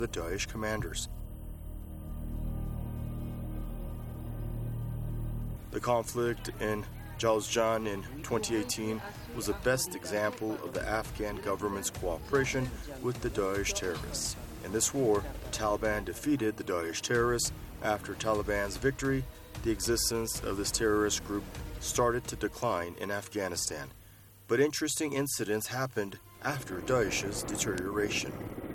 the Daesh commanders. The conflict in Jowzjan in 2018 was the best example of the Afghan government's cooperation with the Daesh terrorists. In this war, the Taliban defeated the Daesh terrorists. After Taliban's victory, the existence of this terrorist group started to decline in Afghanistan. But interesting incidents happened after Daesh's deterioration.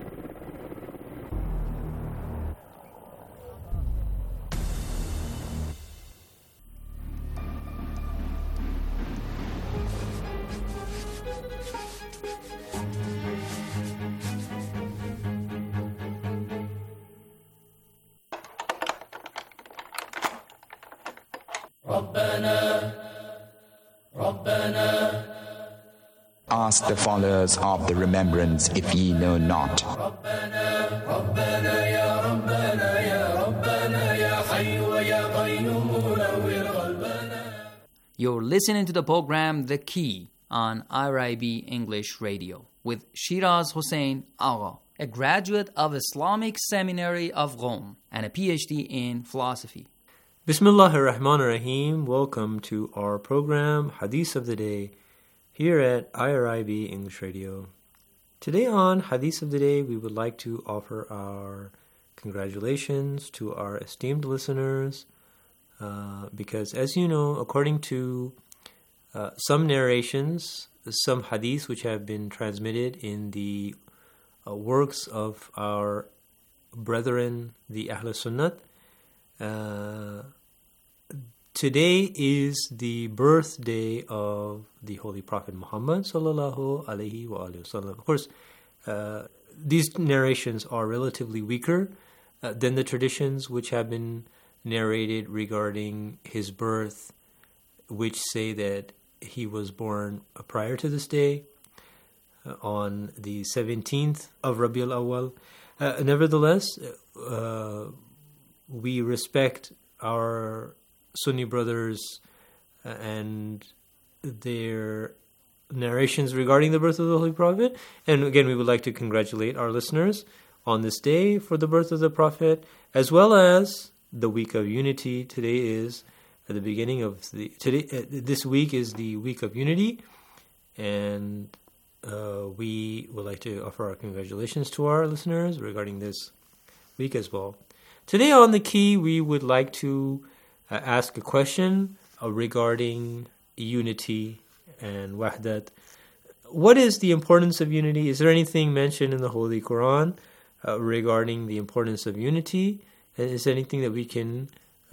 Ask the followers of the remembrance if ye know not. You're listening to the program The Key on IRIB English Radio with Shiraz Hossein Agha, a graduate of Islamic Seminary of Rome and a PhD in philosophy. Bismillahir Rahmanir Rahim. Welcome to our program Hadith of the Day here at IRIB English Radio. Today on Hadith of the Day, we would like to offer our congratulations to our esteemed listeners because, as you know, according to some narrations, some hadiths which have been transmitted in the works of our brethren, the Ahl Sunnat, today is the birthday of the Holy Prophet Muhammad sallallahu alaihi wasallam. Of course, these narrations are relatively weaker than the traditions which have been narrated regarding his birth, which say that he was born prior to this day, on the 17th of Rabiul Awwal. Nevertheless, we respect our Sunni brothers and their narrations regarding the birth of the Holy Prophet. And again, we would like to congratulate our listeners on this day for the birth of the Prophet, as well as the week of unity. Today is at the beginning of this week is the week of unity, and we would like to offer our congratulations to our listeners regarding this week as well. Today on The Key, we would like to ask a question regarding unity and wahdat. What is the importance of unity? Is there anything mentioned in the Holy Quran regarding the importance of unity? And is there anything that we can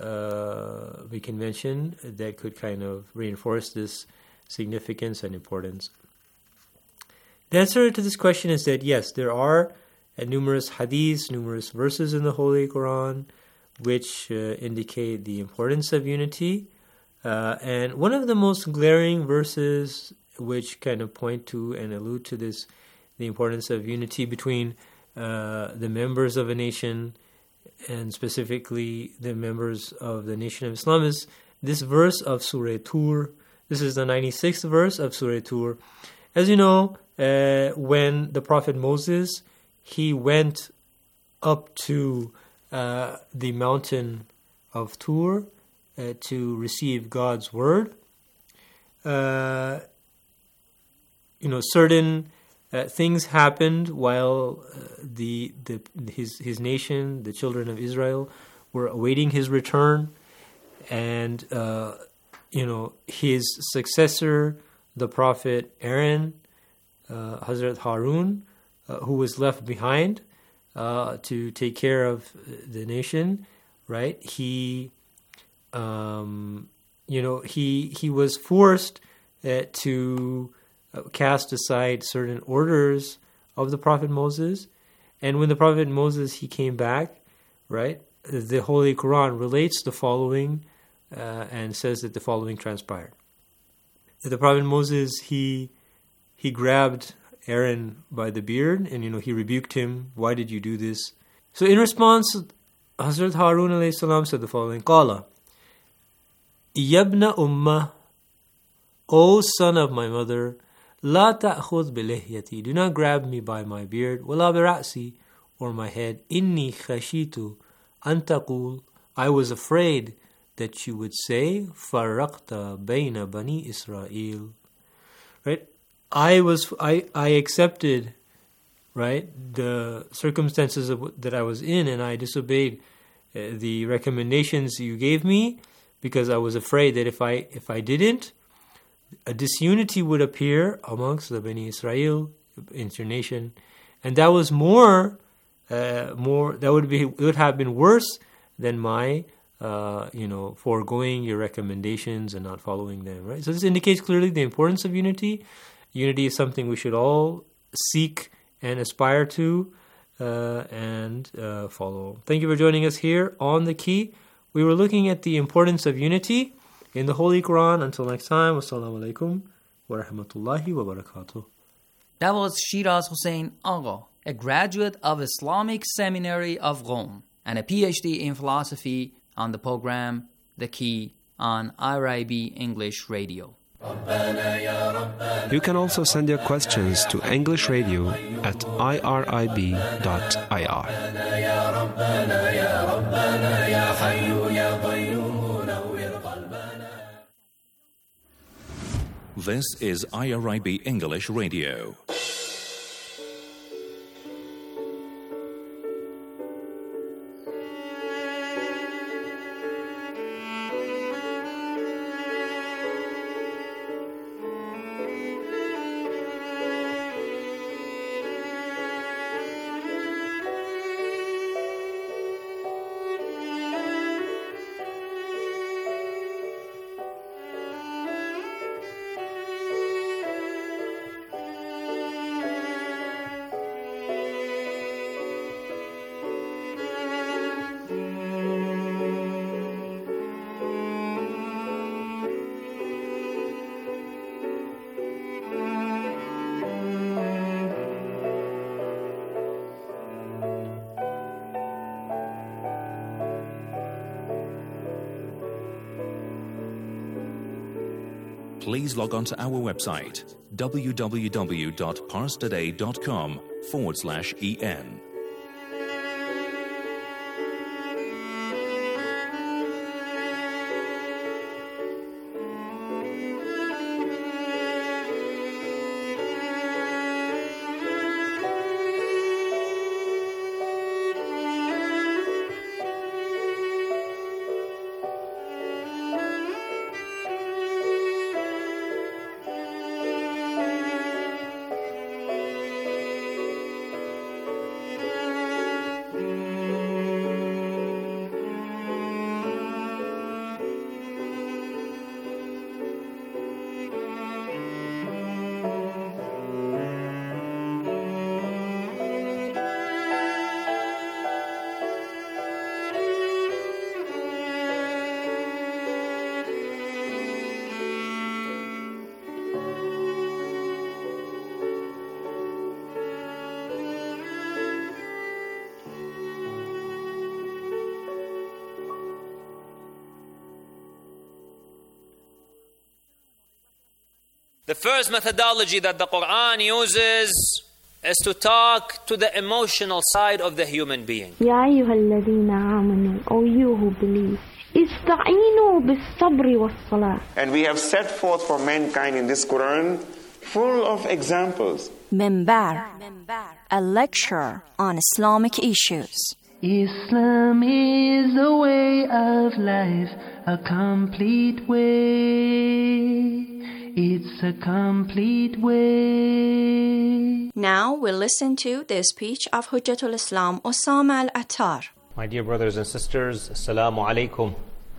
mention that could kind of reinforce this significance and importance? The answer to this question is that yes, there are numerous hadiths, numerous verses in the Holy Quran which indicate the importance of unity. And one of the most glaring verses which kind of point to and allude to this, the importance of unity between the members of a nation, and specifically the members of the nation of Islam, is this verse of Surah Tur. This is the 96th verse of Surah Tur. As you know, when the Prophet Moses, he went up to the mountain of Tur to receive God's word. Certain things happened while his nation, the children of Israel, were awaiting his return, and his successor, the prophet Aaron, Hazrat Harun, who was left behind to take care of the nation, right? He was forced to cast aside certain orders of the Prophet Moses. And when the Prophet Moses, he came back, right, the Holy Quran relates the following and says that the following transpired. The Prophet Moses, he grabbed Aaron by the beard and, he rebuked him. Why did you do this? So in response, Hazrat Harun alayhi salam said the following, Qala, Yabna Ummah, O son of my mother, La ta'khudh bilihyati, do not grab me by my beard, wala bira'si, or my head, inni khashitu an taqul, I was afraid that you would say, farraqta bayna bani Israel. Right? I accepted, right, the circumstances that I was in, and I disobeyed the recommendations you gave me because I was afraid that if I didn't, a disunity would appear amongst the Bani Israel, into your nation, and that was it would have been worse than my foregoing your recommendations and not following them, right? So this indicates clearly the importance of unity. Unity is something we should all seek and aspire to and follow. Thank you for joining us here on The Key. We were looking at the importance of unity in the Holy Quran. Until next time, wassalamu alaikum wa rahmatullahi wa barakatuh. That was Shiraz Hussain Agha, a graduate of Islamic Seminary of Rome and a PhD in philosophy, on the program The Key on IRIB English Radio. You can also send your questions to English Radio at irib.ir. This is IRIB English Radio. Please log on to our website, www.parstoday.com/en. The first methodology that the Quran uses is to talk to the emotional side of the human being. يا أيها الذين آمنوا, O you who believe, استعينوا بالصبر والصلاة. And we have set forth for mankind in this Quran full of examples. Minbar, a lecture on Islamic issues. Islam is a way of life, a complete way. It's a complete way. Now we'll listen to the speech of Hujjatul Islam Osama al-Attar. My dear brothers and sisters, Assalamu alaikum.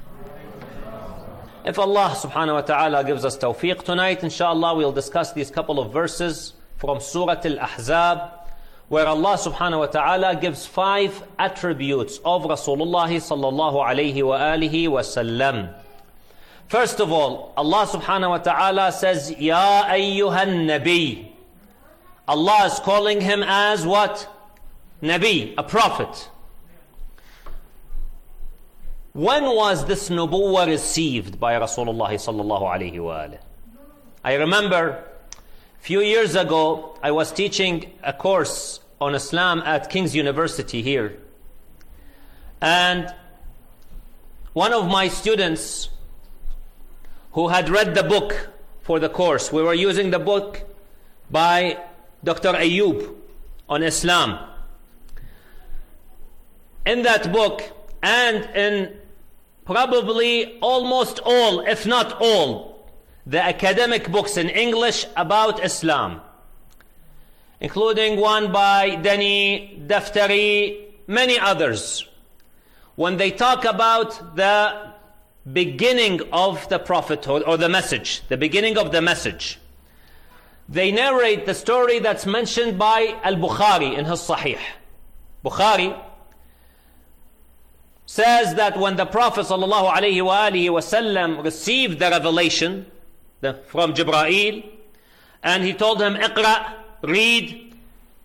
If Allah subhanahu wa ta'ala gives us tawfiq tonight, inshallah we'll discuss these couple of verses from Surah Al-Ahzab, where Allah subhanahu wa ta'ala gives 5 attributes of Rasulullah sallallahu alayhi wa alihi wa sallam. First of all, Allah subhanahu wa ta'ala says, Ya ayyuhan nabi. Allah is calling him as what? Nabi, a prophet. When was this nubuwwah received by Rasulullah sallallahu alayhi wa alihi? I remember a few years ago, I was teaching a course on Islam at King's University here. And one of my students who had read the book for the course, we were using the book by Dr. Ayyub on Islam. In that book, and in probably almost all, if not all, the academic books in English about Islam, including one by Denny, Daftari, many others, when they talk about the beginning of the prophethood or the message, the beginning of the message, they narrate the story that's mentioned by Al-Bukhari in his Sahih. Bukhari says that when the Prophet ﷺ received the revelation from Jibreel, and he told him, Iqra, read,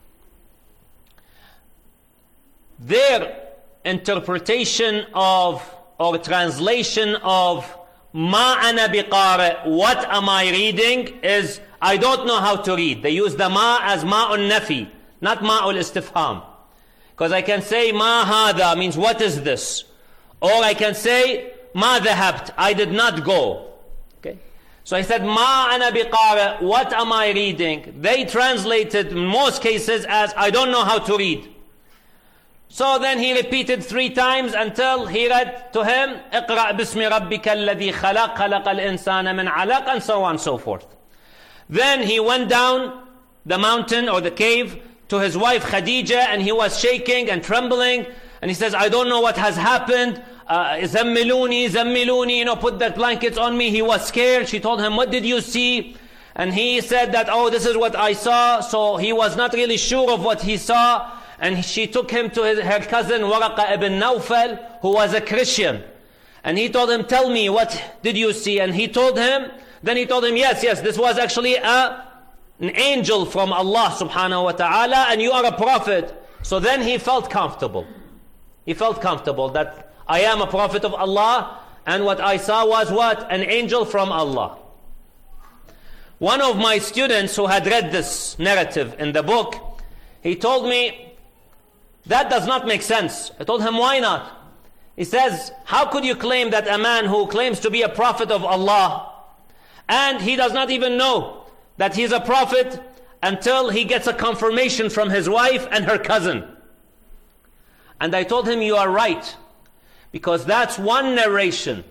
their interpretation of or translation of Ma ana biqari, what am I reading, is I don't know how to read. They use the ma as ma'un nafi, not ma'ul istifham. Because I can say ma hada means what is this, or I can say ma dhahabt, I did not go. Okay, so I said ma ana biqari, what am I reading? They translated in most cases as I don't know how to read. So then he repeated 3 times until he read to him اقرأ باسم ربك الذي خلق خلق الإنسان من علق, and so on and so forth. Then he went down the mountain or the cave to his wife Khadija, and he was shaking and trembling, and he says, I don't know what has happened, zammiluni, zammiluni, put that blankets on me. He was scared. She told him, what did you see? And he said that, oh, this is what I saw. So he was not really sure of what he saw. And she took him to her cousin Waraqa ibn Nawfal, who was a Christian. And he told him, tell me, what did you see? And he told him, yes, this was actually an angel from Allah subhanahu wa ta'ala, and you are a prophet. So then he felt comfortable. He felt comfortable that I am a prophet of Allah, and what I saw was what? An angel from Allah. One of my students who had read this narrative in the book, he told me, that does not make sense. I told him, why not? He says, how could you claim that a man who claims to be a prophet of Allah, and he does not even know that he's a prophet until he gets a confirmation from his wife and her cousin? And I told him, you are right, because that's one narration.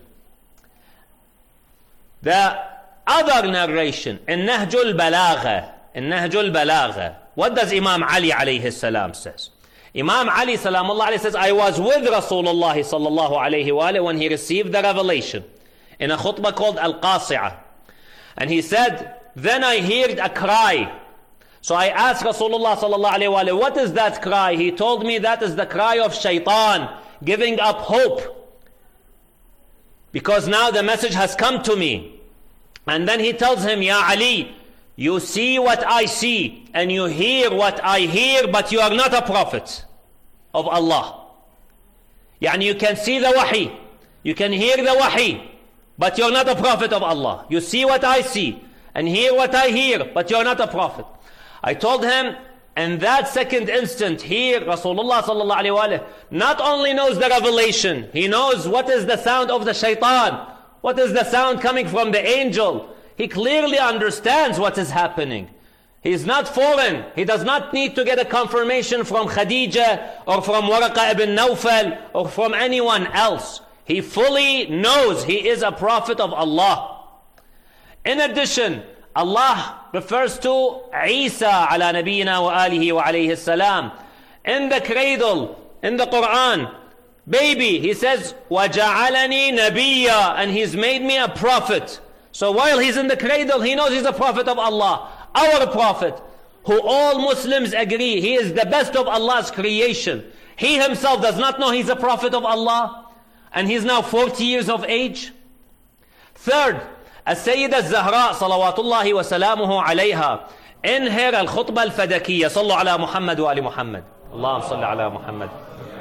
The other narration, in Nahjul Balagha, what does Imam Ali alayhi salam says? Imam Ali salamullah alayhi says, I was with Rasulullah sallallahu alayhi wa alayhi when he received the revelation in a khutbah called Al-Qasi'ah. And he said, then I heard a cry. So I asked Rasulullah sallallahu alayhi wa alayhi, what is that cry? He told me that is the cry of shaitan, giving up hope, because now the message has come to me. And then he tells him, Ya Ali, you see what I see, and you hear what I hear, but you are not a prophet of Allah. Yani you can see the wahi, you can hear the wahi, but you're not a prophet of Allah. You see what I see, and hear what I hear, but you're not a prophet. I told him, in that second instant, here, Rasulullah sallallahu alayhi wa sallam not only knows the revelation, he knows what is the sound of the shaitan, what is the sound coming from the angel. He clearly understands what is happening. He is not foreign. He does not need to get a confirmation from Khadija or from Waraqa ibn Nawfal or from anyone else. He fully knows he is a prophet of Allah. In addition, Allah refers to Isa ala nabiyina wa alihi wa alayhi salam. In the cradle, in the Quran, baby, he says, وَجَعَلَنِي نَبِيًّا, and he's made me a prophet. So while he's in the cradle, he knows he's a prophet of Allah. Our prophet, who all Muslims agree, he is the best of Allah's creation. He himself does not know he's a prophet of Allah, and he's now 40 years of age. Third, As-Sayyida Zahra salawatullahi wa salamuhu alayha, in her al-khutbah al-fadakiyya, sallu ala Muhammad wa ali Muhammad. Allahumma salli ala Muhammad.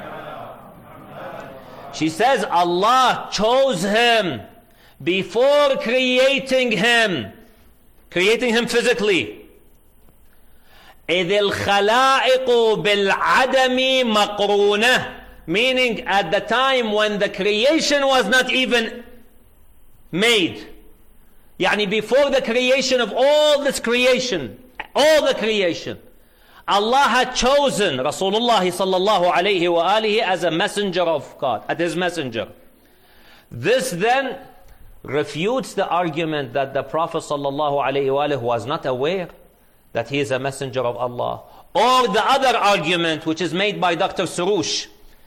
She says Allah chose him before creating him physically. إذ الخلائق بالعدم مقرونة, meaning at the time when the creation was not even made. Yani before the creation of all this creation, all the creation, Allah had chosen Rasulullah sallallahu alayhi wa alihi as a messenger of God, as his messenger. This then refutes the argument that the Prophet sallallahu alayhi wa alihi was not aware that he is a messenger of Allah. Or the other argument which is made by Dr. Surush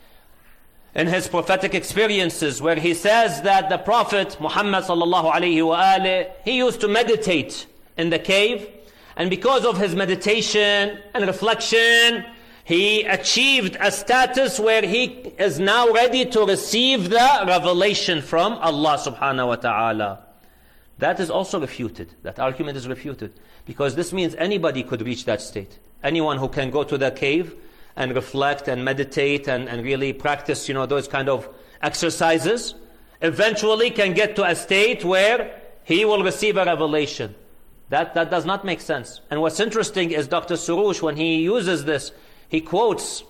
in his prophetic experiences, where he says that the Prophet Muhammad sallallahu alayhi wa alihi, he used to meditate in the cave, and because of his meditation and reflection, he achieved a status where he is now ready to receive the revelation from Allah subhanahu wa ta'ala. That is also refuted. That argument is refuted. Because this means anybody could reach that state. Anyone who can go to the cave and reflect and meditate and really practice, those kind of exercises, eventually can get to a state where he will receive a revelation. That does not make sense. And what's interesting is Dr. Surush, when he uses this, he quotes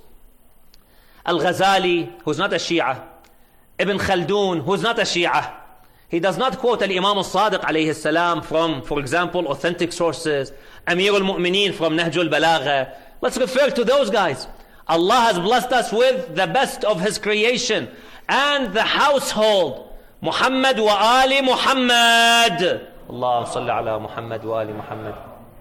Al-Ghazali, who's not a Shia, Ibn Khaldun, who's not a Shia. He does not quote Al-Imam al-Sadiq alayhi salam from, for example, authentic sources, Amir al-Mu'mineen from Nahj al-Balagha. Let's refer to those guys. Allah has blessed us with the best of His creation and the household, Muhammad wa Ali Muhammad. Allah salli ala Muhammad wa Ali Muhammad.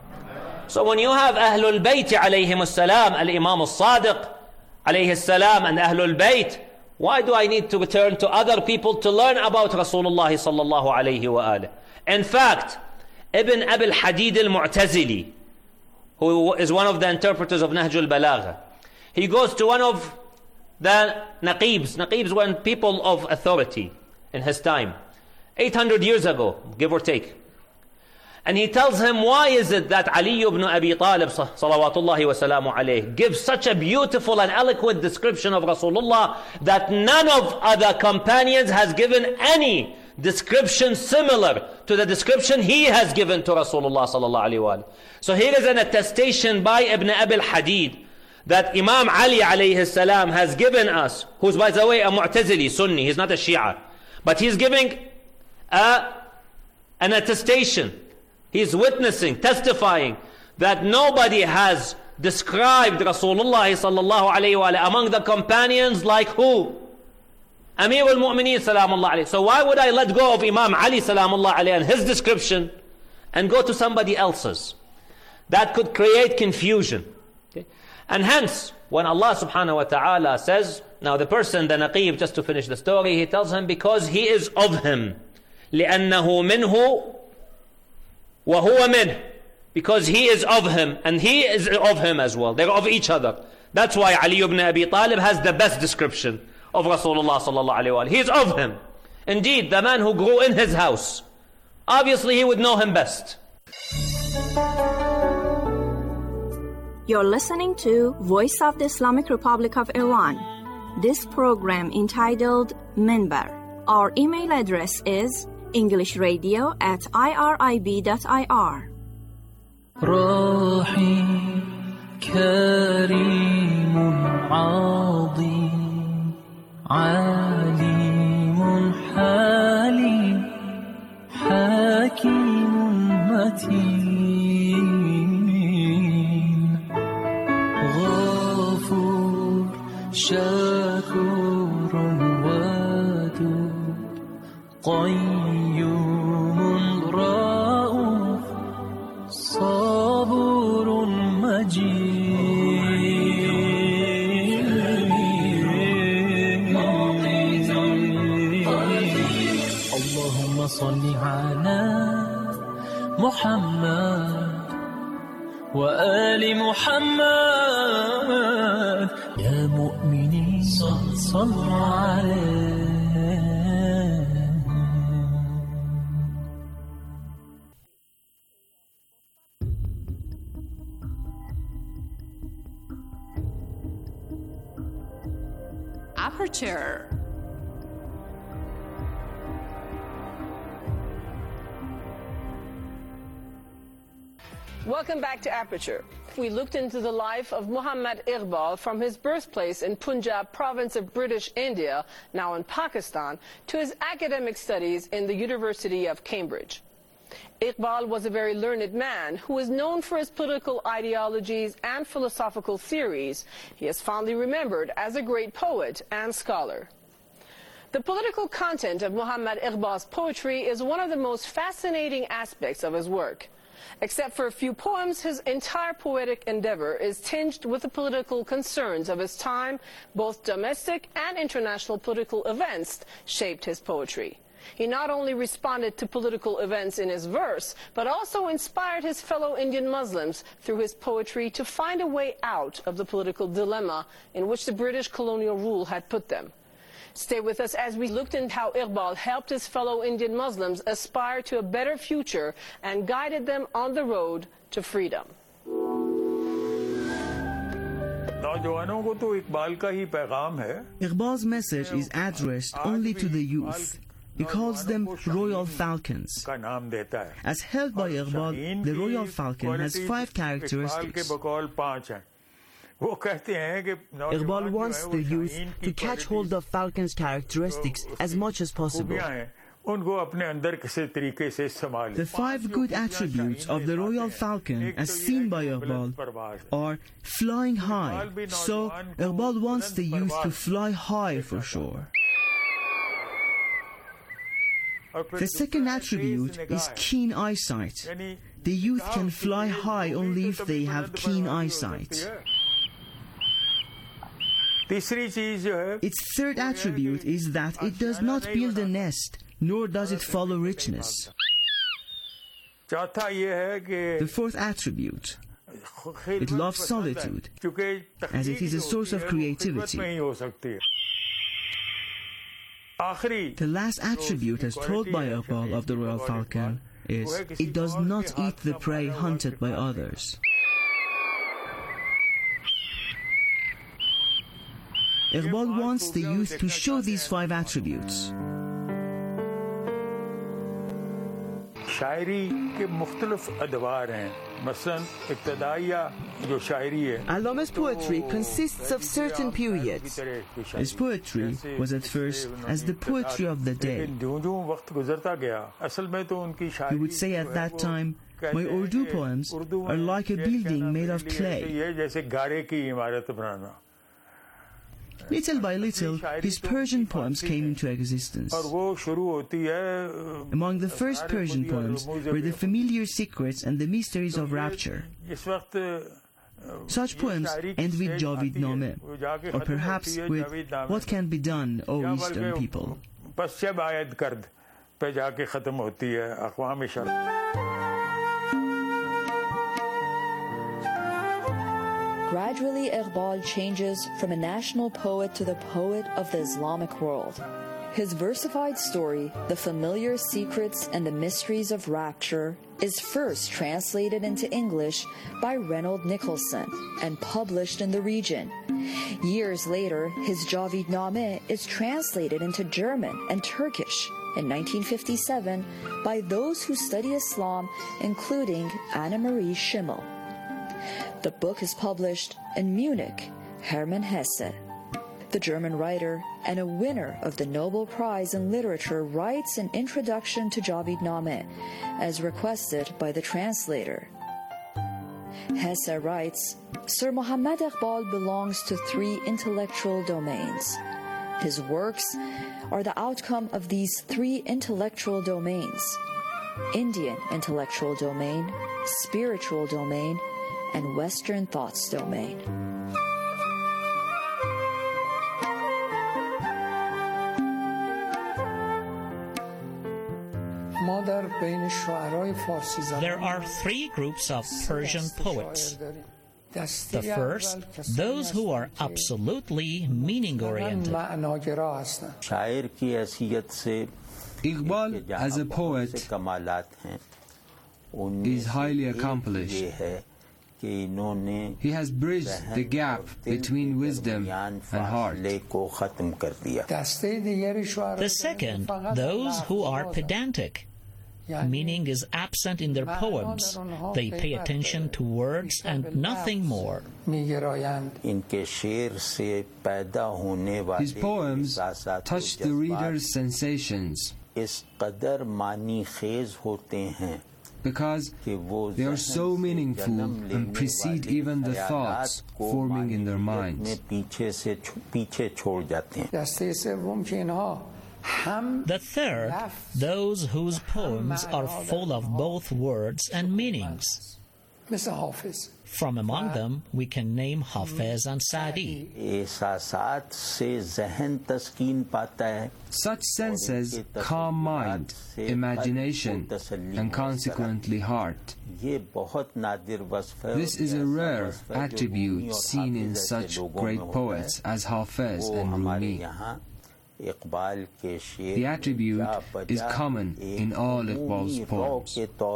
So when you have Ahlul Bayt alayhim as-salam, Al-Imam al-Sadiq alayhi salam and Ahlul Bayt, why do I need to return to other people to learn about Rasulullah sallallahu alayhi wa alihi? In fact, Ibn Abil Hadid al-Mu'tazili, who is one of the interpreters of Nahj al-Balagha, he goes to one of the Naqibs. Naqibs were people of authority in his time, 800 years ago, give or take. And he tells him, why is it that Ali ibn Abi Talib salawatullahi wa salamu alayhi gives such a beautiful and eloquent description of Rasulullah that none of other companions has given any description similar to the description he has given to Rasulullah sallallahu alayhi wa. So here is an attestation by Ibn Abil Hadid that Imam Ali alayhi salam has given us, who's by the way a Mu'tazili, Sunni, he's not a Shia, but he's giving an attestation. He's witnessing, testifying that nobody has described Rasulullah sallallahu alayhi wa among the companions like who? Amir al-Mu'mineen salamullah alayhi. So why would I let go of Imam Ali salamullah alayhi and his description and go to somebody else's? That could create confusion. Okay? And hence, when Allah subhanahu wa ta'ala says, now the person, the Naqib, just to finish the story, he tells him because he is of him. لِأَنَّهُ مِنْهُ وَهُوَ مِنْهُ, because he is of him and he is of him as well. They're of each other. That's why Ali ibn Abi Talib has the best description of Rasulullah sallallahu alayhi wa. He is of him. Indeed, the man who grew in his house, obviously he would know him best. You're listening to Voice of the Islamic Republic of Iran. This program entitled Minbar. Our email address is englishradio@irib.ir. رحيم كريم عظيم عليم حليم حكيم متين غفور شكور ودود قيوم رؤوف صبور مجيد اللهم صل على محمد وآل محمد يا مؤمنين صلوا عليه. Aperture. Welcome back to Aperture. We looked into the life of Muhammad Iqbal from his birthplace in Punjab province of British India, now in Pakistan, to his academic studies in the University of Cambridge. Iqbal was a very learned man who is known for his political ideologies and philosophical theories. He is fondly remembered as a great poet and scholar. The political content of Muhammad Iqbal's poetry is one of the most fascinating aspects of his work. Except for a few poems, his entire poetic endeavor is tinged with the political concerns of his time. Both domestic and international political events shaped his poetry. He not only responded to political events in his verse, but also inspired his fellow Indian Muslims through his poetry to find a way out of the political dilemma in which the British colonial rule had put them. Stay with us as we looked into how Iqbal helped his fellow Indian Muslims aspire to a better future and guided them on the road to freedom. Iqbal's message is addressed only to the youth. He calls them royal falcons. As held by Iqbal, the royal falcon has 5 characteristics. Iqbal wants the youth to catch hold of falcon's characteristics as much as possible. The 5 good attributes of the royal falcon, as seen by Iqbal, are flying high. So, Iqbal wants the youth to fly high for sure. The second attribute is keen eyesight. The youth can fly high only if they have keen eyesight. Its third attribute is that it does not build a nest, nor does it follow richness. The fourth attribute, it loves solitude, as it is a source of creativity. The last attribute, as told by Iqbal of the royal falcon, is it does not eat the prey hunted by others. Iqbal wants the youth to show these 5 attributes. Allama's poetry consists of certain periods. His poetry was at first as the poetry of the day. He would say at that time, my Urdu poems are like a building made of clay. Little by little, his Persian poems came into existence. Among the first Persian poems were the familiar secrets and the mysteries of rapture. Such poems end with Javid Name, or perhaps with What Can Be Done, O Eastern People. Gradually, Iqbal changes from a national poet to the poet of the Islamic world. His versified story, The Familiar Secrets and the Mysteries of Rapture, is first translated into English by Reynold Nicholson and published in the region. Years later, his Javid Name is translated into German and Turkish in 1957 by those who study Islam, including Anna Marie Schimmel. The book is published in Munich, Hermann Hesse. The German writer and a winner of the Nobel Prize in Literature writes an introduction to Javid Name, as requested by the translator. Hesse writes, Sir Muhammad Iqbal belongs to 3 intellectual domains. His works are the outcome of these 3 intellectual domains: Indian intellectual domain, spiritual domain, and Western thoughts domain. There are 3 groups of Persian poets. The first, those who are absolutely meaning-oriented. Iqbal, as a poet, is highly accomplished. He has bridged the gap between wisdom and heart. The second, those who are pedantic. Meaning is absent in their poems. They pay attention to words and nothing more. His poems touch the reader's sensations because they are so meaningful and precede even the thoughts forming in their minds. The third, those whose poems are full of both words and meanings. From among them, we can name Hafez and Sa'di. Such senses calm mind, imagination, and consequently heart. This is a rare attribute seen in such great poets as Hafez and Rumi. The attribute is common in all Iqbal's poems.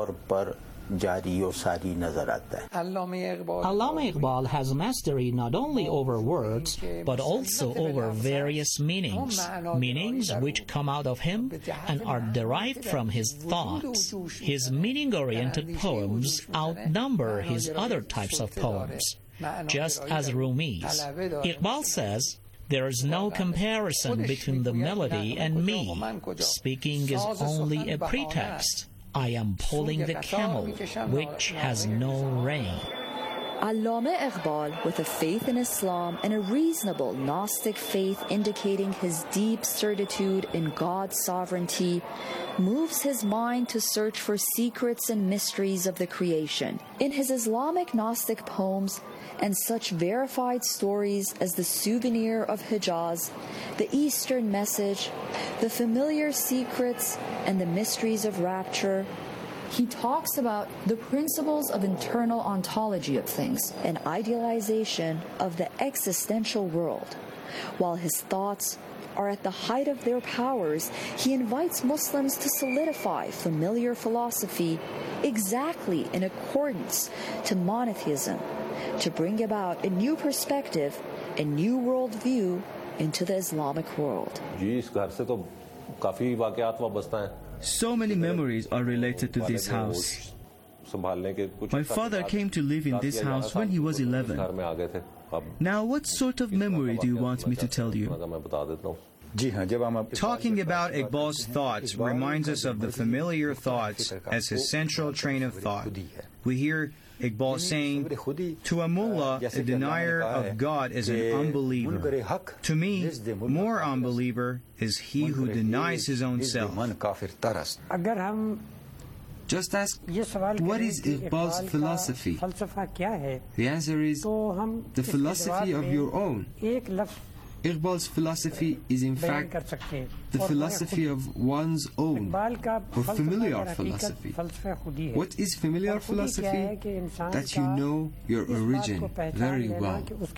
Allama Iqbal has mastery not only over words, but also over various meanings. Meanings which come out of him and are derived from his thoughts. His meaning-oriented poems outnumber his other types of poems, just as Rumi's. Iqbal says, "There is no comparison between the melody and me. Speaking is only a pretext. I am pulling the camel, which has no rein." Allama Iqbal, with a faith in Islam and a reasonable Gnostic faith indicating his deep certitude in God's sovereignty, moves his mind to search for secrets and mysteries of the creation. In his Islamic Gnostic poems, and such verified stories as the Souvenir of Hijaz, the Eastern Message, the Familiar Secrets, and the Mysteries of Rapture, he talks about the principles of internal ontology of things and idealization of the existential world. While his thoughts are at the height of their powers, he invites Muslims to solidify familiar philosophy exactly in accordance to monotheism, to bring about a new perspective, a new worldview into the Islamic world. So many memories are related to this house. My father came to live in this house when he was 11. Now, what sort of memory do you want me to tell you? Talking about Iqbal's thoughts reminds us of the familiar thoughts as his central train of thought. We hear Iqbal saying, "To a mullah, a denier of God is an unbeliever. To me, more unbeliever is he who denies his own self." Just ask, what is Iqbal's philosophy? The answer is, the philosophy of your own. Iqbal's philosophy is in fact the philosophy of one's own, or familiar philosophy. What is familiar philosophy? That you know your origin very well.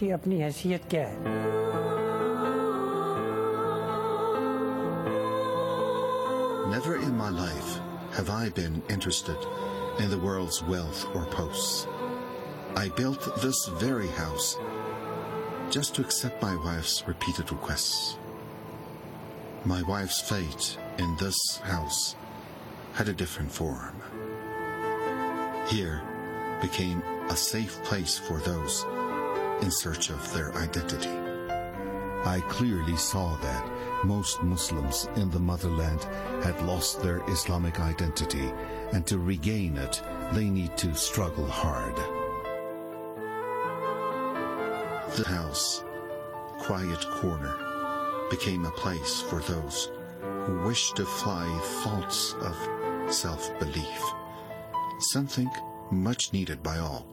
Never in my life have I been interested in the world's wealth or posts. I built this very house just to accept my wife's repeated requests. My wife's fate in this house had a different form. Here became a safe place for those in search of their identity. I clearly saw that most Muslims in the motherland had lost their Islamic identity, and to regain it, they need to struggle hard. The house, quiet corner, became a place for those who wish to fly thoughts of self-belief, something much needed by all.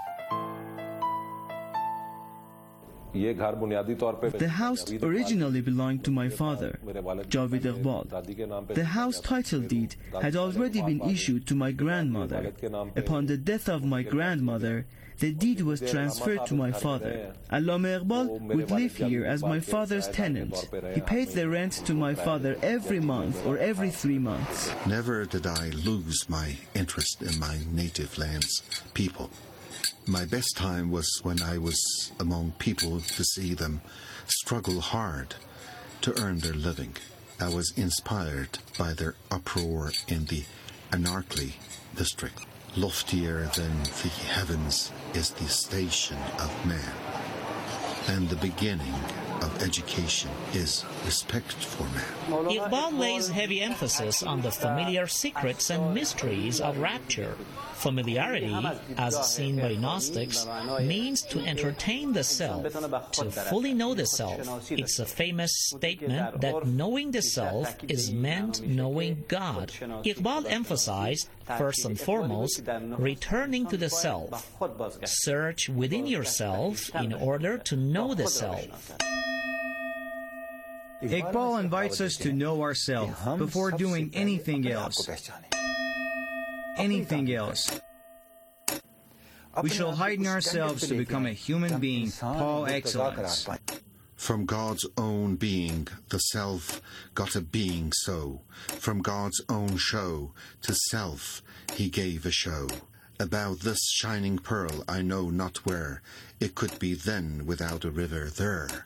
The house originally belonged to my father, Javid Iqbal. The house title deed had already been issued to my grandmother. Upon the death of my grandmother, the deed was transferred to my father. Allama Iqbal would live here as my father's tenant. He paid the rent to my father every month or every 3 months. Never did I lose my interest in my native land's people. My best time was when I was among people to see them struggle hard to earn their living. I was inspired by their uproar in the Anarkli district. Loftier than the heavens is the station of man, and the beginning of education is respect for man. Iqbal lays heavy emphasis on the familiar secrets and mysteries of rapture. Familiarity, as seen by Gnostics, means to entertain the self, to fully know the self. It's a famous statement that knowing the self is meant knowing God. Iqbal emphasized, first and foremost, returning to the self. Search within yourself in order to know the self. Iqbal invites us to know ourselves before doing anything else. Anything else. We shall heighten ourselves to become a human being, par excellence. From God's own being, the self got a being so. From God's own show to self he gave a show. About this shining pearl I know not where it could be then without a river there.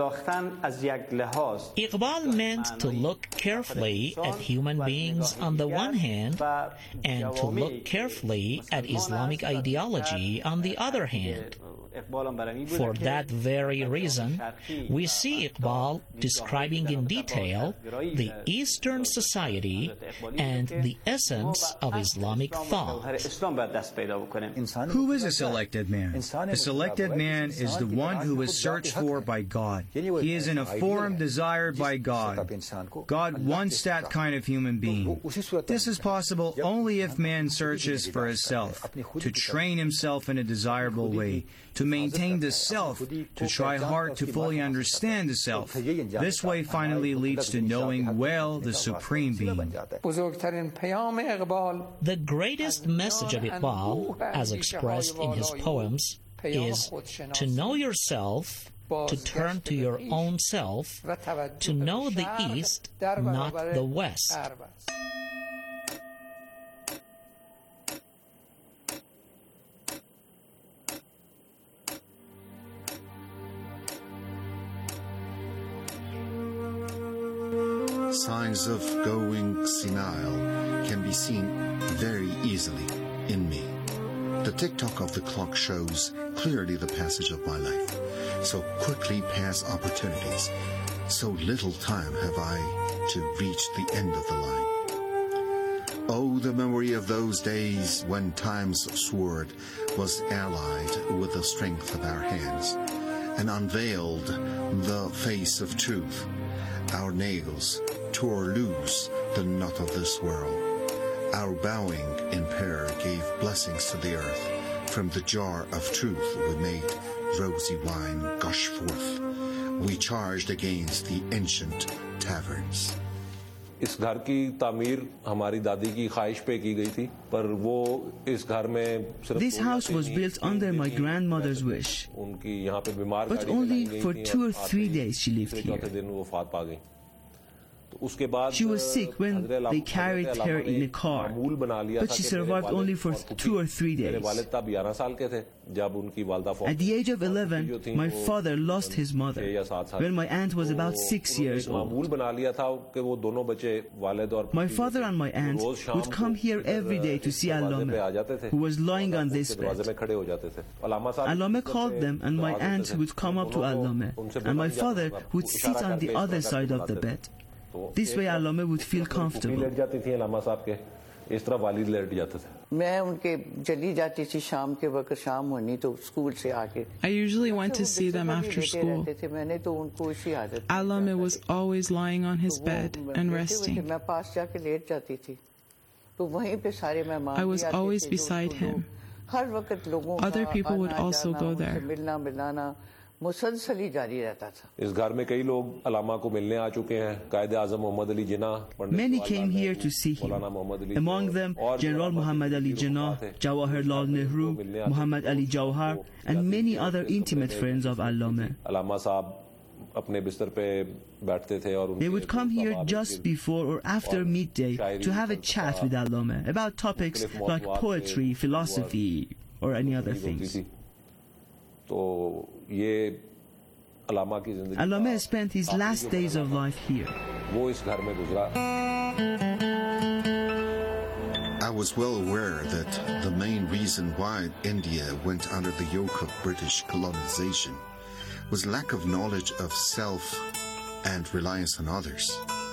Iqbal meant to look carefully at human beings on the one hand and to look carefully at Islamic ideology on the other hand. For that very reason, we see Iqbal describing in detail the Eastern society and the essence of Islamic thought. Who is a selected man? A selected man is the one who is searched for by God. He is in a form desired by God. God wants that kind of human being. This is possible only if man searches for himself, to train himself in a desirable way, to maintain the self, to try hard to fully understand the self. This way finally leads to knowing well the Supreme Being. The greatest message of Iqbal, as expressed in his poems, is to know yourself, to turn to your own self, to know the East, not the West. Signs of going senile can be seen very easily in me. The tick-tock of the clock shows clearly the passage of my life. So quickly pass opportunities. So little time have I to reach the end of the line. Oh, the memory of those days when time's sword was allied with the strength of our hands and unveiled the face of truth. Our nails tore loose the knot of this world. Our bowing in prayer gave blessings to the earth. From the jar of truth we made rosy wine gush forth. We charged against the ancient taverns. इस घर की तामीर हमारी दादी की ख्वाहिश पे की गई थी, पर वो इस घर में सिर्फ This house was built under my grandmother's wish, उनकी यहाँ पे बीमार but only for 2 or 3 days she lived here. चौथे दिन वो वफात पा गई. She was sick when they carried her in a car, but she survived only for 2 or 3 days. At the age of 11, my father lost his mother when my aunt was about 6 years old. My father and my aunt would come here every day to see Allame, who was lying on this bed. Allame called them, and my aunt would come up to Allame, and my father would sit on the other side of the bed. This way Allame would feel comfortable. I usually went to see them after school. Allame was always lying on his bed and resting. I was always beside him. Other people would also go there. इस घर में कई लोग अलामा को मिलने आ चुके हैं. कायदे आज़म Mohammad Ali Jinnah, Many came here to see him. Among them, General Muhammad Ali Jinnah, Jawaharlal Nehru, Muhammad Ali Jawhar, and many other intimate friends of Allame. अलामा साहब अपने बिस्तर पे बैठते थे और They would come here just before or after midday to have a chat with Allame about topics like poetry, philosophy, or any other things. तो ये अलामा की जिंदगी Allame spent his last days of life here. वो इस घर में गुजरा. was well aware that the main reason why India went under the yoke of British colonization was lack of knowledge of self and reliance on others.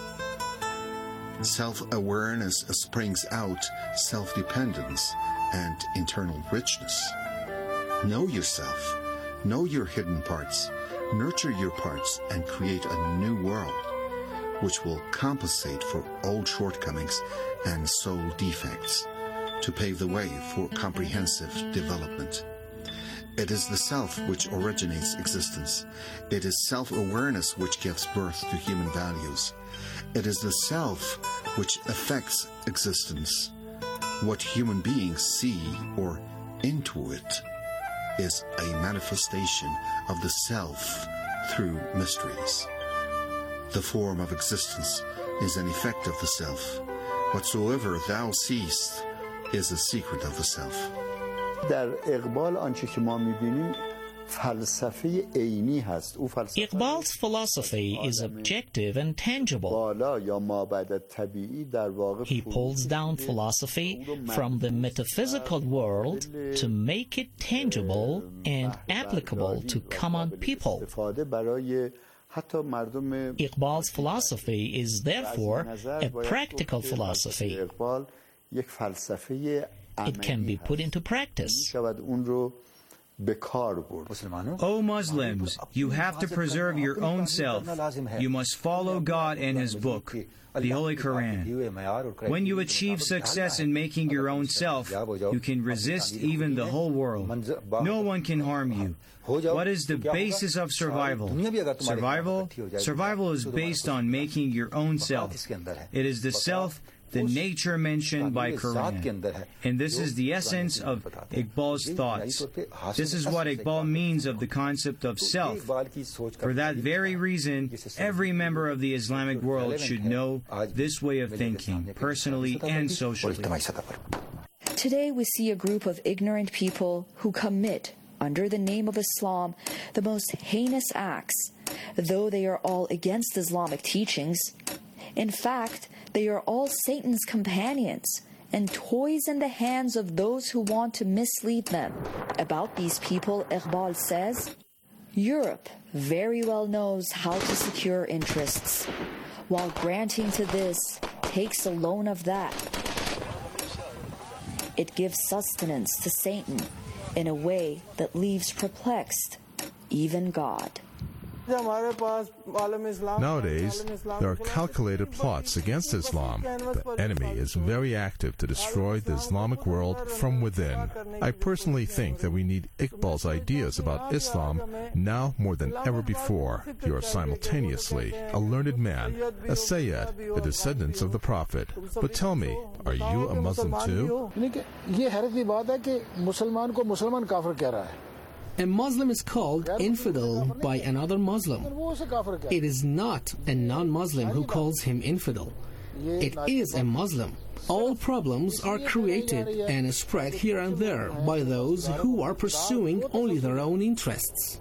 Self-awareness springs out self-dependence and internal richness. Know yourself, know your hidden parts, nurture your parts, and create a new world which will compensate for old shortcomings and soul defects to pave the way for comprehensive development. It is the self which originates existence. It is self-awareness which gives birth to human values. It is the self which affects existence. What human beings see or intuit is a manifestation of the self through mysteries. The form of existence is an effect of the self. Whatsoever thou seest is a secret of the self. در اقبال آنچه که ما می‌بینیم فلسفه عینی هست. Iqbal's philosophy is objective and tangible. بالا یا مابعد طبیعی در واقع He pulls down philosophy from the metaphysical world to make it tangible and applicable to common people. استفاده برای حتی مردم Iqbal's philosophy is therefore a practical philosophy. اقبال یک فلسفه It can be put into practice. O Muslims, you have to preserve your own self. You must follow God and His book, the Holy Quran. When you achieve success in making your own self, you can resist even the whole world. No one can harm you. What is the basis of survival? Survival is based on making your own self. It is the self, the nature mentioned by Quran. And this is the essence of Iqbal's thoughts. This is what Iqbal means of the concept of self. For that very reason, every member of the Islamic world should know this way of thinking, personally and socially. Today we see a group of ignorant people who commit, under the name of Islam, the most heinous acts, though they are all against Islamic teachings. In fact, they are all Satan's companions and toys in the hands of those who want to mislead them. About these people, Iqbal says, Europe very well knows how to secure interests, while granting to this takes a loan of that. It gives sustenance to Satan in a way that leaves perplexed even God. Nowadays, there are calculated plots against Islam. The enemy is very active to destroy the Islamic world from within. I personally think that we need Iqbal's ideas about Islam now more than ever before. You are simultaneously a learned man, a Sayyid, a descendant of the Prophet. But tell me, are you a Muslim too? A Muslim is called infidel by another Muslim. It is not a non-Muslim who calls him infidel. It is a Muslim. All problems are created and spread here and there by those who are pursuing only their own interests.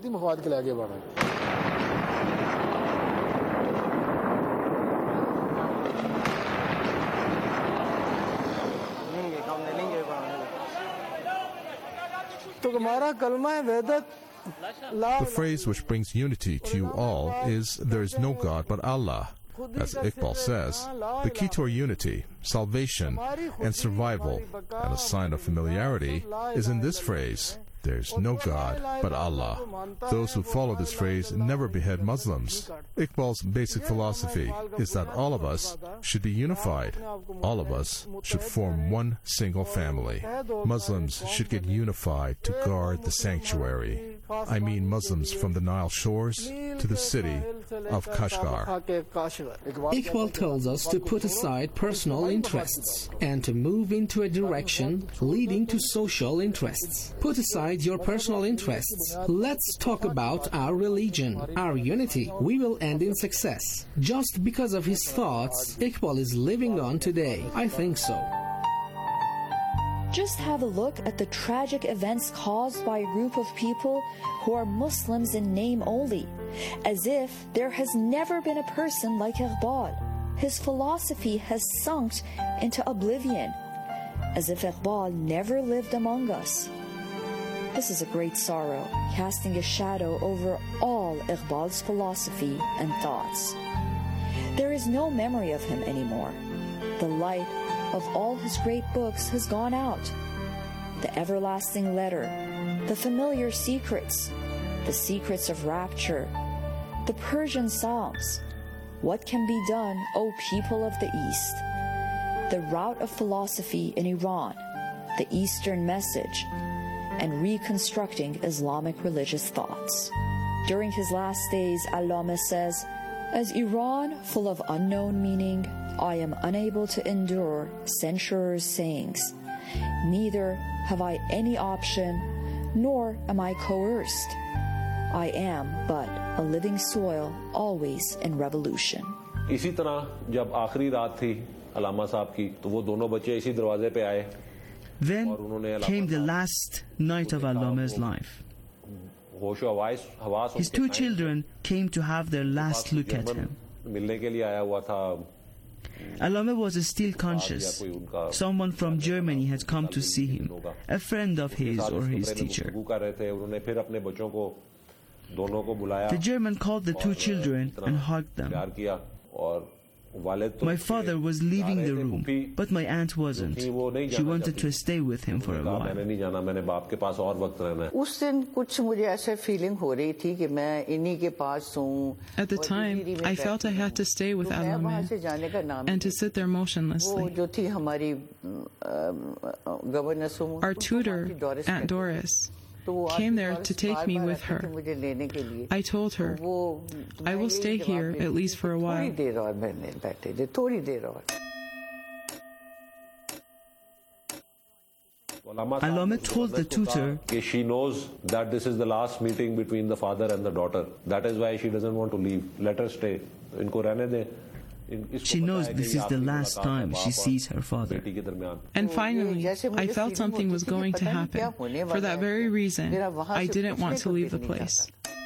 The phrase which brings unity to you all is, there is no God but Allah. As Iqbal says, the key to our unity, salvation, and survival, and a sign of familiarity, is in this phrase, there is no God but Allah. Those who follow this phrase never behead Muslims. Iqbal's basic philosophy is that all of us should be unified. All of us should form one single family. Muslims should get unified to guard the sanctuary. I mean Muslims from the Nile shores to the city of Kashgar. Iqbal tells us to put aside personal interests and to move into a direction leading to social interests. Put aside your personal interests. Let's talk about our religion, our unity. We will end in success. Just because of his thoughts, Iqbal is living on today. I think so. Just have a look at the tragic events caused by a group of people who are Muslims in name only, as if there has never been a person like Iqbal. His philosophy has sunk into oblivion. as if Iqbal never lived among us. This is a great sorrow, casting a shadow over all Iqbal's philosophy and thoughts. There is no memory of him anymore. The light of all his great books has gone out. The everlasting letter, the familiar secrets, the secrets of rapture, the Persian Psalms. What can be done, O people of the East? The route of philosophy in Iran, the Eastern message, and reconstructing Islamic religious thoughts. During his last days, Allama says, "As Iran full of unknown meaning, I am unable to endure censurers' sayings. Neither have I any option, nor am I coerced. I am but a living soil, always in revolution." इसी तरह जब आखिरी रात थी अलामा साहब की तो वो दोनों बच्चे इसी दरवाजे पे आए. Then came the last night of Allama's life. His two children came to have their last look at him. Allama was still conscious. Someone from Germany had come to see him, a friend of his or his teacher. The German called the two children and hugged them. My father was leaving the room, but my aunt wasn't. She wanted to stay with him for a while. At the time, I felt I had to stay with Allama and to sit there motionlessly. Our tutor, Aunt Doris, came there to take me with her. I told her, I will stay here at least for a while. Allama told the tutor she knows that this is the last meeting between the father and the daughter. That is why she doesn't want to leave. Let her stay. Inko rehne de. She knows this is the last time she sees her father. And finally, I felt something was going to happen. For that very reason, I didn't want to leave the place.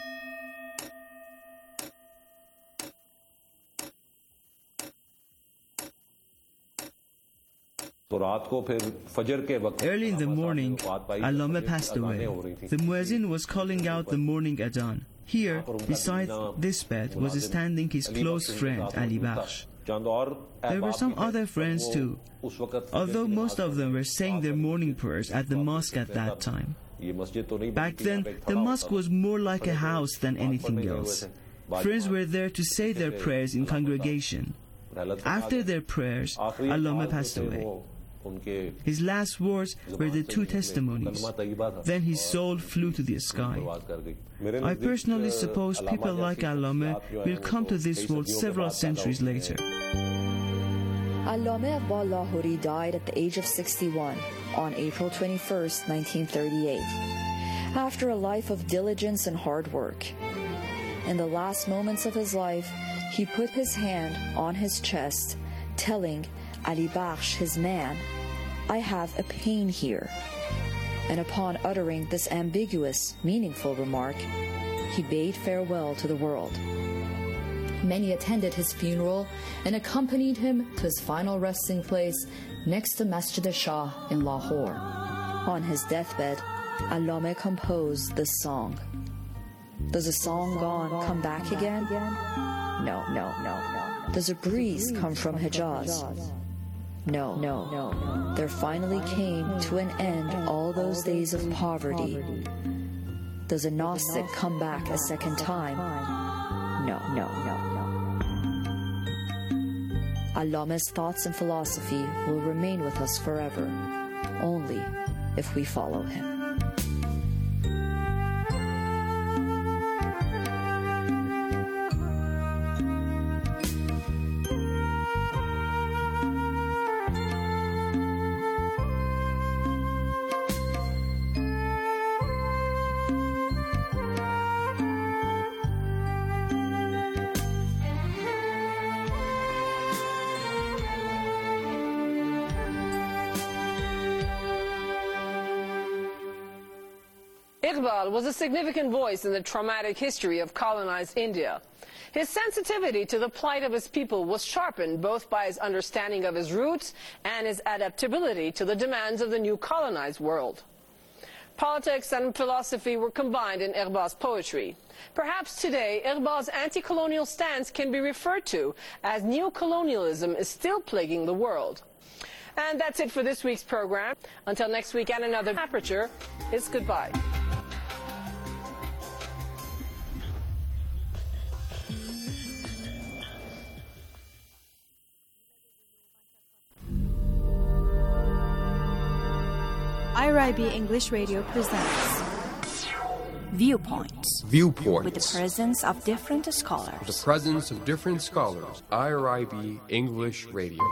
Early in the morning, Allama passed away. The muezzin was calling out the morning adhan. Here, beside this bed, was standing his close friend, Ali Bakhsh. There were some other friends too, although most of them were saying their morning prayers at the mosque at that time. Back then, the mosque was more like a house than anything else. Friends were there to say their prayers in congregation. After their prayers, Allama passed away. His last words were the two testimonies. Then his soul flew to the sky. I personally suppose people like Allama will come to this world several centuries later. Allama Iqbal Lahori died at the age of 61 on April 21st, 1938, after a life of diligence and hard work. In the last moments of his life, he put his hand on his chest, telling Ali Bakhsh, his man, "I have a pain here." And upon uttering this ambiguous, meaningful remark, he bade farewell to the world. Many attended his funeral and accompanied him to his final resting place next to Masjid Shah in Lahore. On his deathbed, Allama composed this song. Does a song gone come back again? No. Does a breeze come from Hijaz? No. There finally came to an end all those days of poverty. Does a Gnostic come back a second time? No. Allama's thoughts and philosophy will remain with us forever, only if we follow him. Iqbal was a significant voice in the traumatic history of colonized India. His sensitivity to the plight of his people was sharpened both by his understanding of his roots and his adaptability to the demands of the new colonized world. Politics and philosophy were combined in Iqbal's poetry. Perhaps today, Iqbal's anti-colonial stance can be referred to as neo-colonialism is still plaguing the world. And that's it for this week's program. Until next week and another Aperture, it's goodbye. IRIB English Radio presents Viewpoints. Viewpoints. With the presence of different scholars. With the presence of different scholars. IRIB English Radio.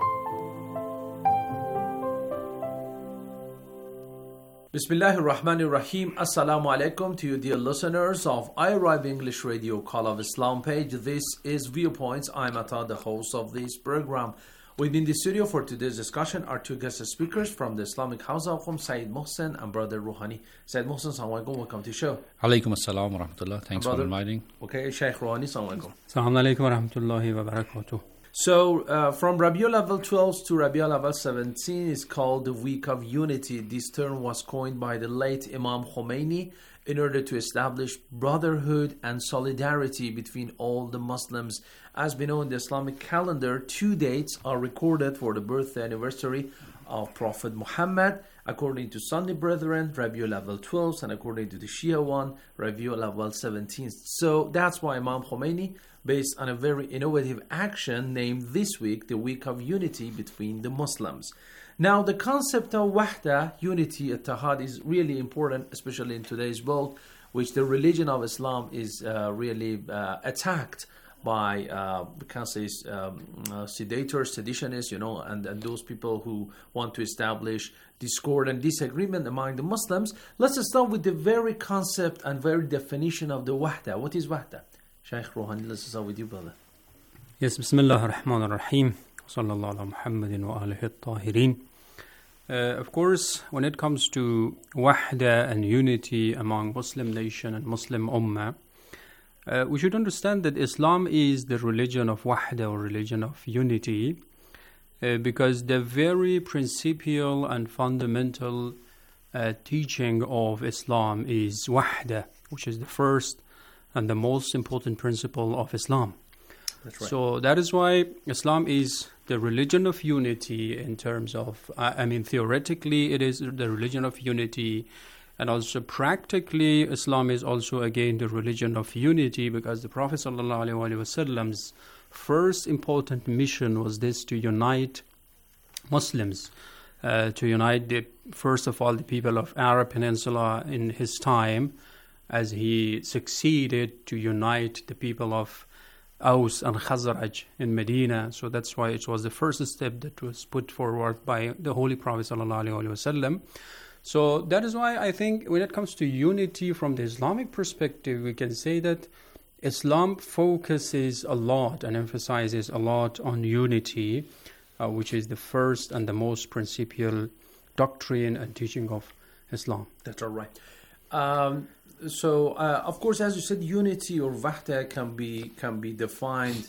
Bismillahir Rahmanir Rahim. Assalamu alaikum to you, dear listeners of IRIB English Radio Call of Islam page. This is Viewpoints. I'm Atta, the host of this program. Within the studio for today's discussion are two guest speakers from the Islamic House of Qom, Sayyid Mohsen and Brother Rouhani. Sayyid Mohsen, assalamu alaikum, welcome to the show. Alaikum assalam wa rahmatullah, thanks for inviting. Okay, Shaykh Rouhani, assalamu alaikum. Assalamu alaikum wa rahmatullahi wa barakatuh. So, from Rabiul Level 12 to Rabiul Level 17 is called the Week of Unity. This term was coined by the late Imam Khomeini in order to establish brotherhood and solidarity between all the Muslims. As we know, in the Islamic calendar, 2 dates are recorded for the birthday anniversary of Prophet Muhammad. According to Sunni Brethren, Rabiul Level 12, and according to the Shia one, Rabiul Level 17. So that's why Imam Khomeini, based on a very innovative action, named this week the Week of Unity between the Muslims. Now, the concept of wahda, unity, ittihad, is really important, especially in today's world, which the religion of Islam is really attacked by, we can say, sedators, seditionists, and those people who want to establish discord and disagreement among the Muslims. Let's start with the very concept and very definition of the wahda. What is wahda? Shaykh Rouhani, let's start with you, brother. Yes, Bismillah ar-Rahman ar-Rahim. Sallallahu ala Muhammadin wa alihi at-tahirin. Of course, when it comes to wahda and unity among Muslim nation and Muslim ummah, we should understand that Islam is the religion of wahda, or religion of unity, because the very principal and fundamental teaching of Islam is wahda, which is the first and the most important principle of Islam. That's right. So that is why Islam is the religion of unity in terms of, theoretically it is the religion of unity, and also practically Islam is also again the religion of unity, because the Prophet ﷺ's first important mission was this, to unite Muslims, to unite first of all the people of Arab Peninsula in his time, as he succeeded to unite the people of Aus and Khazraj in Medina. So that's why it was the first step that was put forward by the Holy Prophet ﷺ. So that is why I think when it comes to unity from the Islamic perspective, we can say that Islam focuses a lot and emphasizes a lot on unity, which is the first and the most principal doctrine and teaching of Islam. That's all right. Of course, as you said, unity or wahda can be defined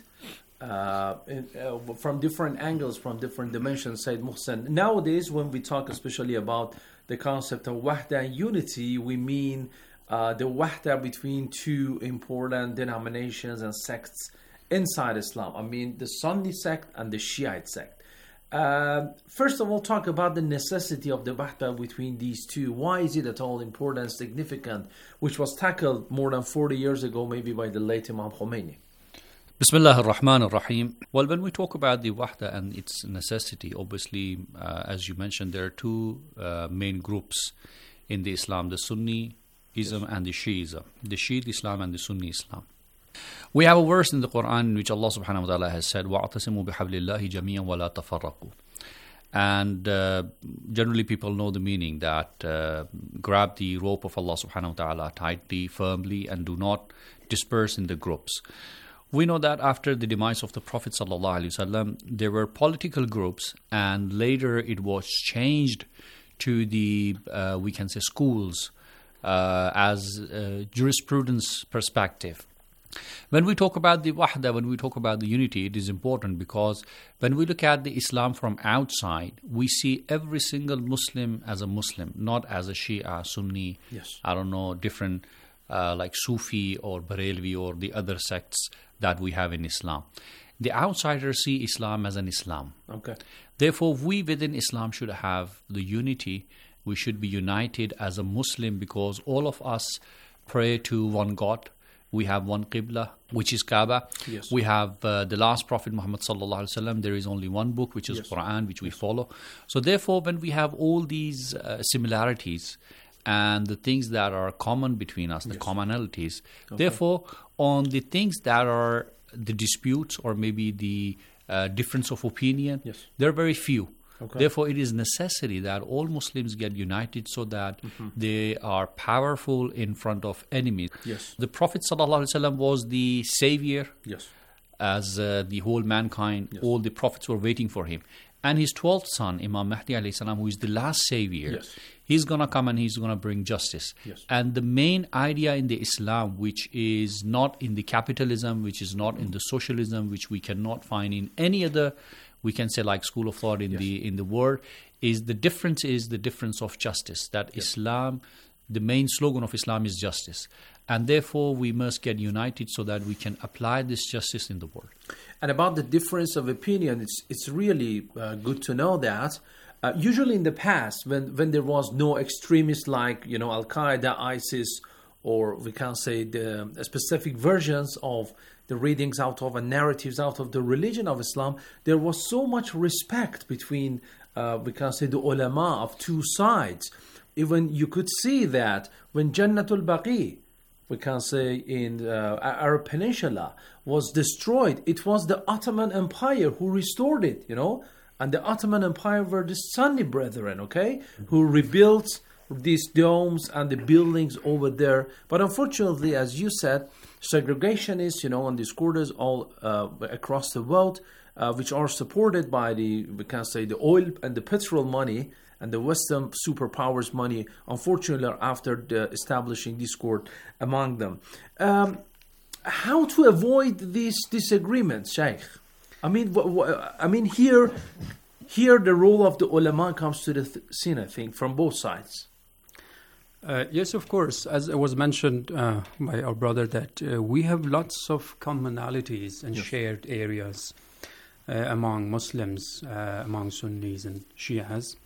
from different angles, from different dimensions, Sayyid Mohsen. Nowadays, when we talk especially about the concept of wahda and unity, we mean the wahda between two important denominations and sects inside Islam. I mean, the Sunni sect and the Shiite sect. First of all, talk about the necessity of the wahda between these two. Why is it at all important, significant, which was tackled more than 40 years ago, maybe by the late Imam Khomeini? Bismillah ar-Rahman ar-Rahim. Well, when we talk about the wahda and its necessity, obviously, as you mentioned, there are two main groups in the Islam, the Sunni-ism and the Shiism, the Shiite Islam and the Sunni Islam. We have a verse in the Quran in which Allah subhanahu wa ta'ala has said, وَاعْتَصِمُوا بِحَبْلِ اللَّهِ جَمِيعًا وَلَا تَفَرَّقُوا. And generally people know the meaning, that grab the rope of Allah subhanahu wa ta'ala tightly, firmly, and do not disperse in the groups. We know that after the demise of the Prophet sallallahu alaihi wasallam, there were political groups, and later it was changed to the, we can say, schools as jurisprudence perspective. When we talk about the wahda, when we talk about the unity, it is important because when we look at the Islam from outside, we see every single Muslim as a Muslim, not as a Shia, Sunni, different like Sufi or Barelvi or the other sects that we have in Islam. The outsiders see Islam as an Islam. Okay. Therefore, we within Islam should have the unity. We should be united as a Muslim because all of us pray to one God. We have one Qibla, which is Kaaba. Yes. We have the last Prophet Muhammad sallallahu alaihi wasallam. There is only one book, which is Quran, which we follow. So therefore, when we have all these similarities and the things that are common between us, the commonalities, therefore, on the things that are the disputes or maybe the difference of opinion, there are very few. Okay. Therefore, it is necessary that all Muslims get united so that they are powerful in front of enemies. Yes. The Prophet ﷺ was the savior as the whole mankind. All the prophets were waiting for him. And his 12th son, Imam Mahdi alayhi salam, who is the last savior, he's going to come and he's going to bring justice. And the main idea in the Islam, which is not in the capitalism, which is not in the socialism, which we cannot find in any other, we can say like school of thought in the world, is the difference of justice. That Islam, the main slogan of Islam is justice. And therefore, we must get united so that we can apply this justice in the world. And about the difference of opinion, it's really good to know that. Usually in the past, when there was no extremists like Al-Qaeda, ISIS, or we can say the specific versions of the readings out of and narratives out of the religion of Islam, there was so much respect between, we can say, the ulama of two sides. Even you could see that when Jannatul Baqi, we can say in Arab Peninsula, was destroyed, it was the Ottoman Empire who restored it, and the Ottoman Empire were the Sunni brethren, who rebuilt these domes and the buildings over there. But unfortunately, as you said, segregationists, on these quarters all across the world, which are supported by we can say, the oil and the petrol money and the Western superpowers money, unfortunately, after establishing discord among them. How to avoid these disagreements, Sheikh? I mean, here the role of the ulama comes to the scene, I think, from both sides. Yes, of course. As it was mentioned by our brother, that we have lots of commonalities and shared areas among Muslims, among Sunnis and Shias.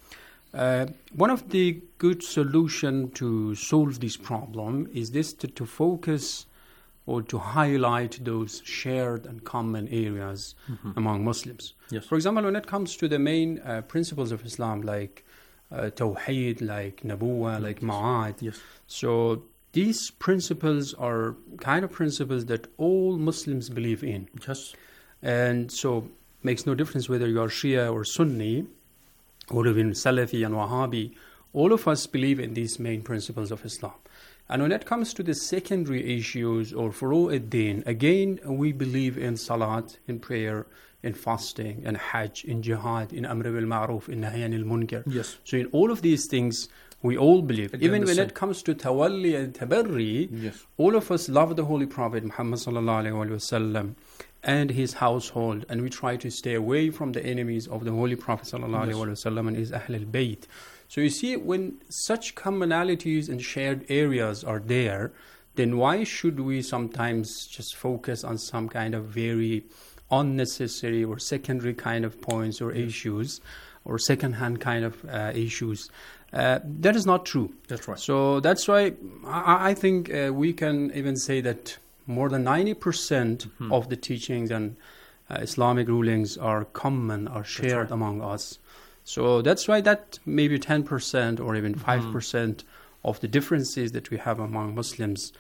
One of the good solution to solve this problem is this to focus or to highlight those shared and common areas among Muslims. Yes. For example, when it comes to the main principles of Islam, like Tawheed, like Nabuwa, like Ma'ad. Yes. So these principles are kind of principles that all Muslims believe in. Yes. And so makes no difference whether you are Shia or Sunni, or even Salafi and Wahhabi. All of us believe in these main principles of Islam. And when it comes to the secondary issues or furu' ad-din, again, we believe in salat, in prayer, in fasting, in hajj, in jihad, in amr bil ma'ruf, in nahy anil munkar. Yes. So in all of these things, we all believe. Again, even when it comes to tawalli and tabarri, all of us love the Holy Prophet Muhammad sallallahu alaihi wasallam and his household, and we try to stay away from the enemies of the Holy Prophet sallallahu alaihi wasallam and his Ahl al-Bayt. So you see, when such commonalities and shared areas are there, then why should we sometimes just focus on some kind of very unnecessary or secondary kind of points or issues, or second-hand kind of issues? That is not true. That's right. So that's why I think we can even say that more than 90% of the teachings and Islamic rulings are common, are shared among us. So that's why that maybe 10% or even 5% of the differences that we have among Muslims,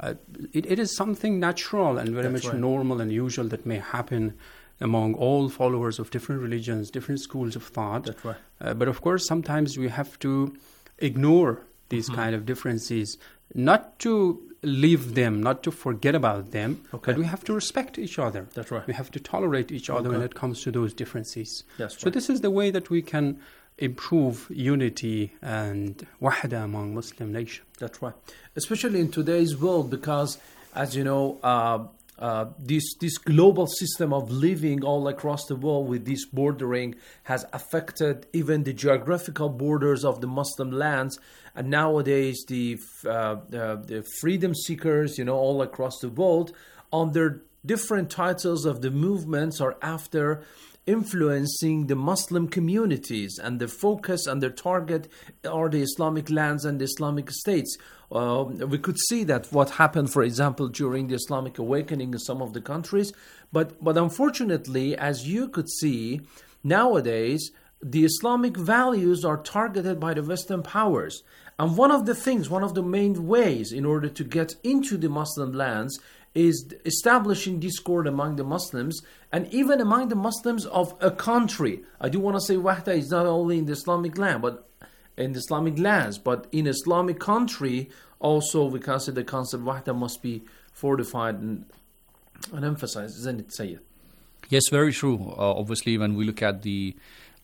it is something natural and very much normal and usual that may happen among all followers of different religions, different schools of thought. That's right. But of course, sometimes we have to ignore these kind of differences, not to leave them, not to forget about them, but we have to respect each other. That's right. We have to tolerate each other when it comes to those differences. That's so this is the way that we can improve unity and wahda among Muslim nations. That's right. Especially in today's world, because as you know, this global system of living all across the world with this bordering has affected even the geographical borders of the Muslim lands. And nowadays, the freedom seekers, all across the world, under different titles of the movements, are after influencing the Muslim communities, and their focus and their target are the Islamic lands and the Islamic states. We could see that what happened, for example, during the Islamic awakening in some of the countries. But unfortunately, as you could see, nowadays, the Islamic values are targeted by the Western powers. And one of the main ways in order to get into the Muslim lands is establishing discord among the Muslims, and even among the Muslims of a country. I do want to say wahda is not only in the Islamic land, but in the Islamic lands, but in Islamic country also we consider the concept wahda must be fortified and emphasized, isn't it, Sayyid? Yes, very true. Obviously, when we look at the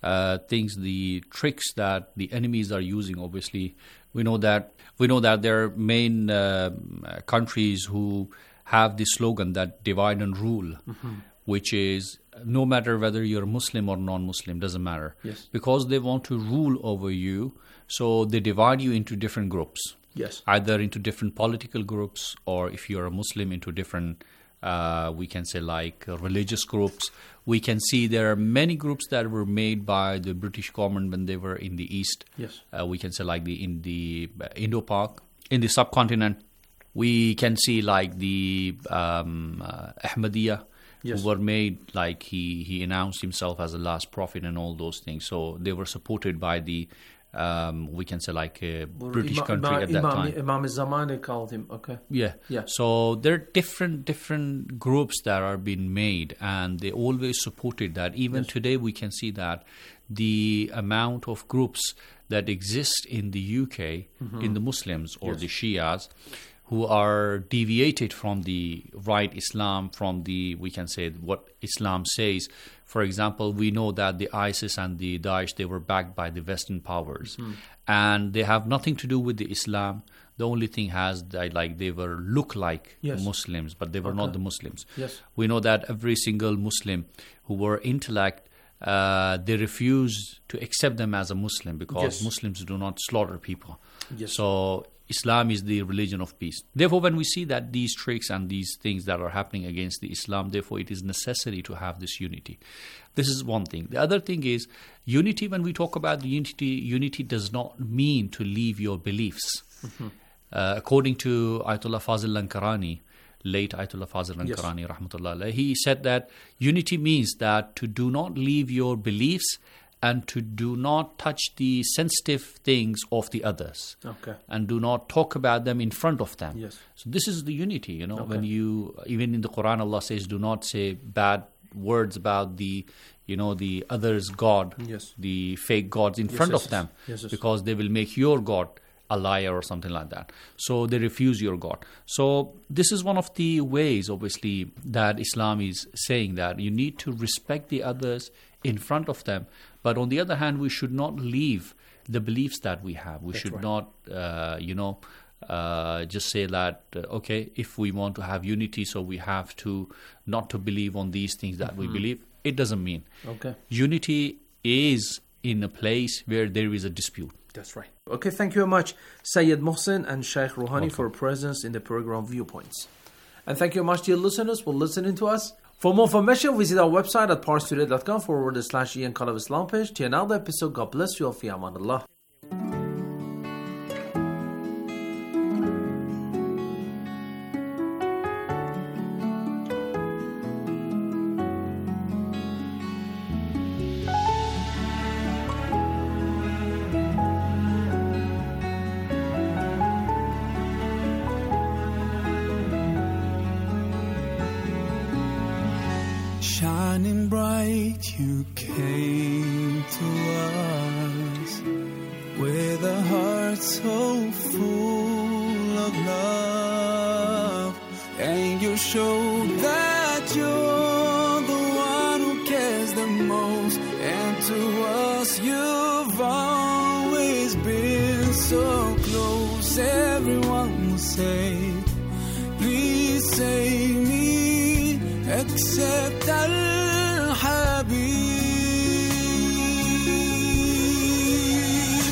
the tricks that the enemies are using, obviously, we know that there are main countries who have this slogan that divide and rule, which is no matter whether you're Muslim or non-Muslim, doesn't matter. Yes. Because they want to rule over you, so they divide you into different groups. Yes. Either into different political groups, or if you're a Muslim, into different, we can say, like religious groups. We can see there are many groups that were made by the British government when they were in the East. Yes. We can say like in the Indo-Pak, in the subcontinent. We can see like the Ahmadiyya, yes, who were made, like he announced himself as the last prophet and all those things. So they were supported by the, we can say like a British country at that time. Imam Zamani called him, okay. Yeah. So there are different groups that are being made, and they always supported that. Even today we can see that the amount of groups that exist in the UK, in the Muslims or the Shias, who are deviated from the right Islam, from the, we can say, what Islam says. For example, we know that the ISIS and the Daesh, they were backed by the Western powers. And they have nothing to do with the Islam. The only thing has that, like, they were look like Muslims, but they were not the Muslims. Yes. We know that every single Muslim who were intellect, they refuse to accept them as a Muslim, because Muslims do not slaughter people. So Islam is the religion of peace. Therefore, when we see that these tricks and these things that are happening against the Islam, therefore it is necessary to have this unity. This is one thing. The other thing is unity. When we talk about the unity does not mean to leave your beliefs. According to Ayatollah Fazil Lankarani, late Ayatollah Fazil Lankarani, rahmatullah alayhi, he said that unity means that to do not leave your beliefs and to do not touch the sensitive things of the others. Okay. And do not talk about them in front of them. Yes. So this is the unity, when you, even in the Quran, Allah says, do not say bad words about the, the other's God, the fake gods in front of them, because they will make your God a liar or something like that. So they refuse your God. So this is one of the ways, obviously, that Islam is saying that you need to respect the others in front of them. But on the other hand, we should not leave the beliefs that we have. We should not, just say that, okay, if we want to have unity, so we have to not to believe on these things that we believe. It doesn't mean. Okay. Unity is in a place where there is a dispute. That's right. Okay, thank you very much, Sayyid Mohsen and Sheikh Rouhani, for presence in the program Viewpoints. And thank you very much, dear listeners, for listening to us. For more information, visit our website at parstoday.com/Ian Call of Islam page. Till another episode, God bless you all. Fi amanillah. Shining bright, you came to us with a heart so full of love, and you showed that you're the one who cares the most, and to us you've always been so close. Everyone will say, please save me. except Al-Habib.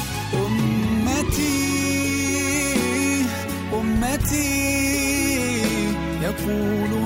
Ummati, Ummati, يقول